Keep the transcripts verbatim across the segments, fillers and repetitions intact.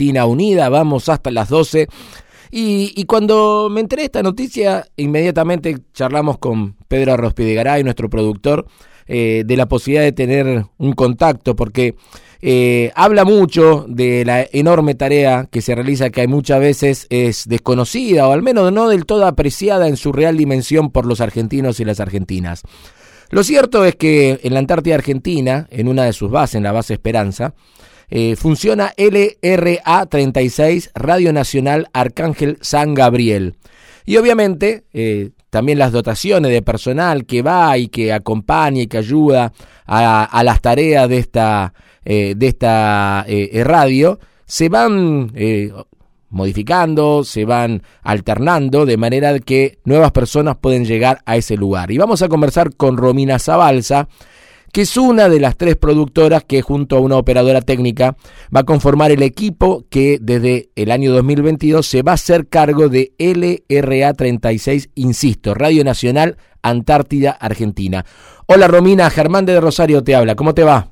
Argentina unida, vamos hasta las doce. Y, y cuando me enteré de esta noticia, inmediatamente charlamos con Pedro Arrospidegaray, nuestro productor, eh, de la posibilidad de tener un contacto, porque eh, habla mucho de la enorme tarea que se realiza, que hay muchas veces es desconocida, o al menos no del todo apreciada en su real dimensión por los argentinos y las argentinas. Lo cierto es que en la Antártida Argentina, en una de sus bases, en la base Esperanza, eh, funciona L R A treinta y seis, Radio Nacional Arcángel San Gabriel. Y obviamente eh, también las dotaciones de personal que va y que acompaña y que ayuda a, a las tareas de esta, eh, de esta eh, radio se van eh, modificando, se van alternando, de manera que nuevas personas pueden llegar a ese lugar. Y vamos a conversar con Romina Zabalza, que es una de las tres productoras que junto a una operadora técnica va a conformar el equipo que desde el año dos mil veintidós se va a hacer cargo de L R A treinta y seis, insisto, Radio Nacional Antártida Argentina. Hola Romina, Germán de Rosario te habla, ¿cómo te va?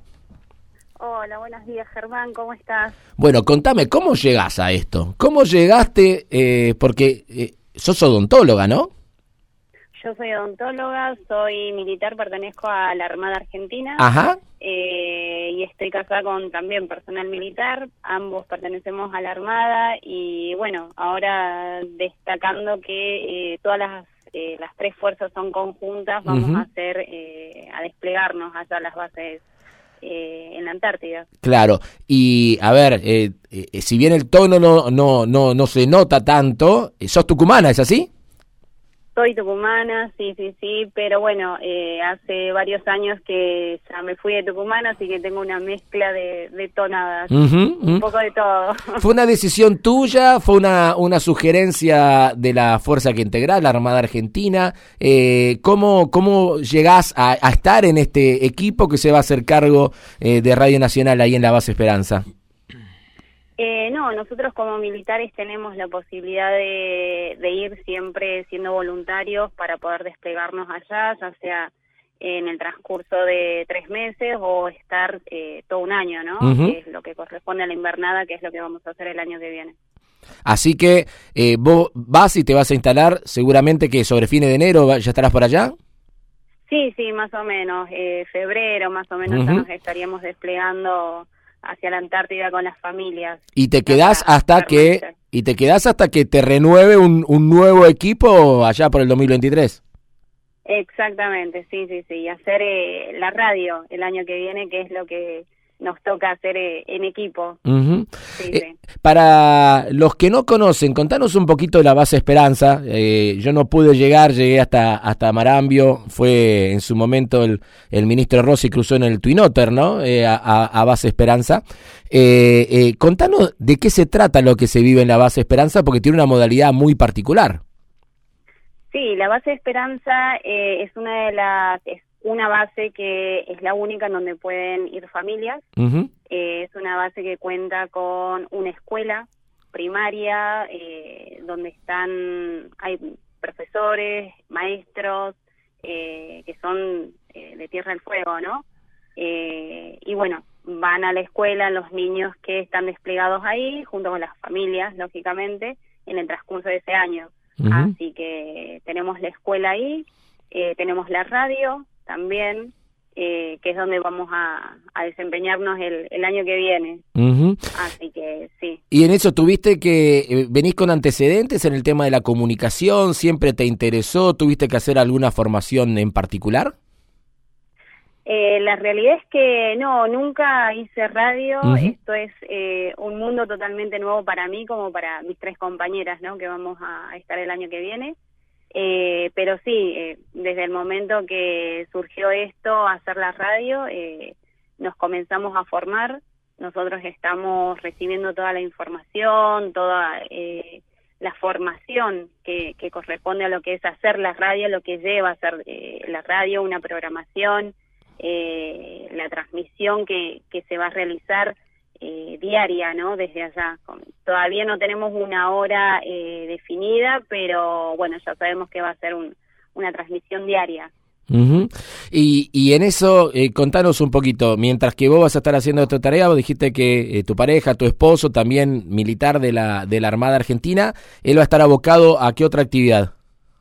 Hola, buenos días Germán, ¿cómo estás? Bueno, contame, ¿cómo llegás a esto? ¿Cómo llegaste? Eh, porque eh, sos odontóloga, ¿no? Yo soy odontóloga, soy militar, pertenezco a la Armada Argentina. Ajá. Eh, y estoy casada con también personal militar, ambos pertenecemos a la Armada y bueno, ahora destacando que eh, todas las, eh, las tres fuerzas son conjuntas, vamos uh-huh. a hacer, eh, a desplegarnos allá a las bases eh, en la Antártida. Claro, y a ver, eh, eh, si bien el tono no, no, no, no se nota tanto, sos tucumana, ¿es así? Soy tucumana, sí, sí, sí, pero bueno, eh, hace varios años que ya me fui de Tucumán, así que tengo una mezcla de, de tonadas, uh-huh, un uh-huh. poco de todo. ¿Fue una decisión tuya? ¿Fue una, una sugerencia de la fuerza que integrás, la Armada Argentina? Eh, ¿cómo, ¿Cómo llegás a, a estar en este equipo que se va a hacer cargo eh, de Radio Nacional ahí en la base Esperanza? Eh, no, nosotros como militares tenemos la posibilidad de, de ir siempre siendo voluntarios para poder desplegarnos allá, ya sea en el transcurso de tres meses o estar eh, todo un año, ¿no? Uh-huh. Que es lo que corresponde a la invernada, que es lo que vamos a hacer el año que viene. Así que eh, vos vas y te vas a instalar, seguramente que sobre fines de enero ya estarás por allá. Sí, sí, más o menos, eh, febrero más o menos uh-huh. ya nos estaríamos desplegando hacia la Antártida con las familias. Y te quedás hasta que y te quedás hasta que te renueve un, un nuevo equipo allá por el dos mil veintitrés. Exactamente, sí, sí, sí, y hacer eh, la radio el año que viene, que es lo que nos toca hacer eh, en equipo. Uh-huh. Sí, eh, sí. Para los que no conocen, contanos un poquito de la base Esperanza. Eh, yo no pude llegar, llegué hasta hasta Marambio, fue en su momento el, el ministro Rossi cruzó en el Twin Otter, ¿no? Eh, a, a base Esperanza. Eh, eh, contanos de qué se trata lo que se vive en la base Esperanza, porque tiene una modalidad muy particular. Sí, la base Esperanza eh, es una de las... Es una base que es la única en donde pueden ir familias. Uh-huh. Eh, es una base que cuenta con una escuela primaria, eh, donde están, hay profesores, maestros, eh, que son eh, de Tierra del Fuego, ¿no? Eh, y bueno, van a la escuela los niños que están desplegados ahí, junto con las familias, lógicamente, en el transcurso de ese año. Uh-huh. Así que tenemos la escuela ahí, eh, tenemos la radio también, eh, que es donde vamos a, a desempeñarnos el, el año que viene. Uh-huh. Así que sí. Y en eso tuviste que, eh, venís con antecedentes en el tema de la comunicación, ¿siempre te interesó? ¿Tuviste que hacer alguna formación en particular? Eh, la realidad es que no, nunca hice radio. Uh-huh. Esto es eh, un mundo totalmente nuevo para mí, como para mis tres compañeras, ¿no? Que vamos a estar el año que viene. Eh, pero sí, eh, desde el momento que surgió esto, hacer la radio, eh, nos comenzamos a formar. Nosotros estamos recibiendo toda la información, toda eh, la formación que, que corresponde a lo que es hacer la radio, lo que lleva a hacer eh, la radio, una programación, eh, la transmisión que, que se va a realizar Eh, diaria, ¿no? Desde allá. Todavía no tenemos una hora eh, definida, pero bueno, ya sabemos que va a ser un, una transmisión diaria. Uh-huh. Y, y en eso, eh, contanos un poquito, mientras que vos vas a estar haciendo esta tarea, vos dijiste que eh, tu pareja, tu esposo, también militar de la, de la Armada Argentina, él va a estar abocado a qué otra actividad.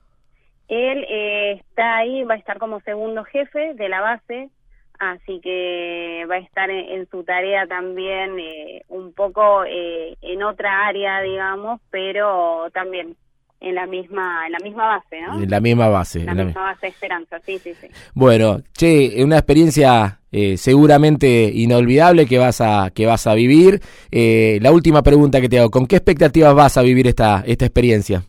Él eh, está ahí, va a estar como segundo jefe de la base, así que va a estar en, en su tarea también eh, un poco eh, en otra área, digamos, pero también en la misma en la misma base, ¿no? En la misma base. La en misma la... base de Esperanza, sí, sí, sí. Bueno, che, una experiencia eh, seguramente inolvidable que vas a que vas a vivir. Eh, la última pregunta que te hago, ¿con qué expectativas vas a vivir esta esta experiencia?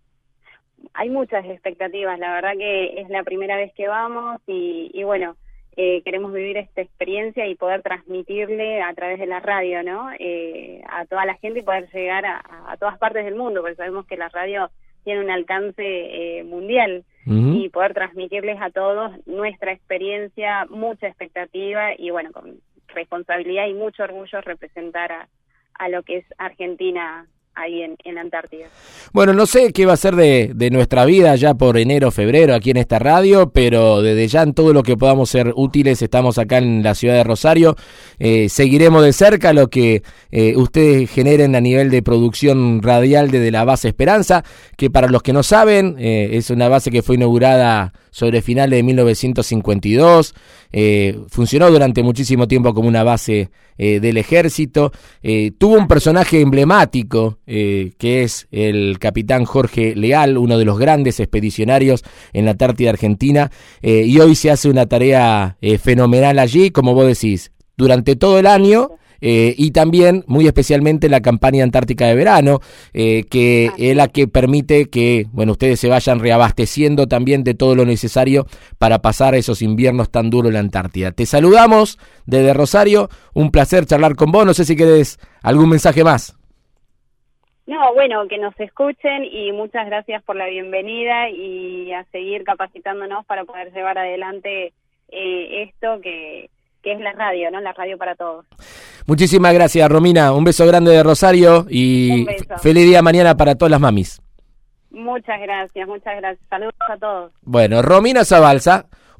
Hay muchas expectativas, la verdad que es la primera vez que vamos y, y bueno, eh, queremos vivir esta experiencia y poder transmitirle a través de la radio, ¿no? Eh, a toda la gente y poder llegar a, a todas partes del mundo, porque sabemos que la radio tiene un alcance eh, mundial. Uh-huh. Y poder transmitirles a todos nuestra experiencia, mucha expectativa y bueno, con responsabilidad y mucho orgullo representar a, a lo que es Argentina ahí en, en la Antártida. Bueno, no sé qué va a ser de, de nuestra vida ya por enero, febrero aquí en esta radio, pero desde ya en todo lo que podamos ser útiles estamos acá en la ciudad de Rosario. Eh, seguiremos de cerca lo que eh, ustedes generen a nivel de producción radial desde la base Esperanza, que para los que no saben eh, es una base que fue inaugurada sobre finales de mil novecientos cincuenta y dos, eh, funcionó durante muchísimo tiempo como una base eh, del ejército, eh, tuvo un personaje emblemático eh, que es el capitán Jorge Leal, uno de los grandes expedicionarios en la Antártida Argentina, eh, y hoy se hace una tarea eh, fenomenal allí, como vos decís, durante todo el año. Eh, y también, muy especialmente, la campaña antártica de verano, eh, que es la que permite que, bueno, ustedes se vayan reabasteciendo también de todo lo necesario para pasar esos inviernos tan duros en la Antártida. Te saludamos desde Rosario, un placer charlar con vos, no sé si querés algún mensaje más. No, bueno, que nos escuchen y muchas gracias por la bienvenida y a seguir capacitándonos para poder llevar adelante eh, esto que... que es la radio, ¿no? La radio para todos. Muchísimas gracias, Romina. Un beso grande de Rosario y feliz día mañana para todas las mamis. Muchas gracias, muchas gracias. Saludos a todos. Bueno, Romina Zabalza,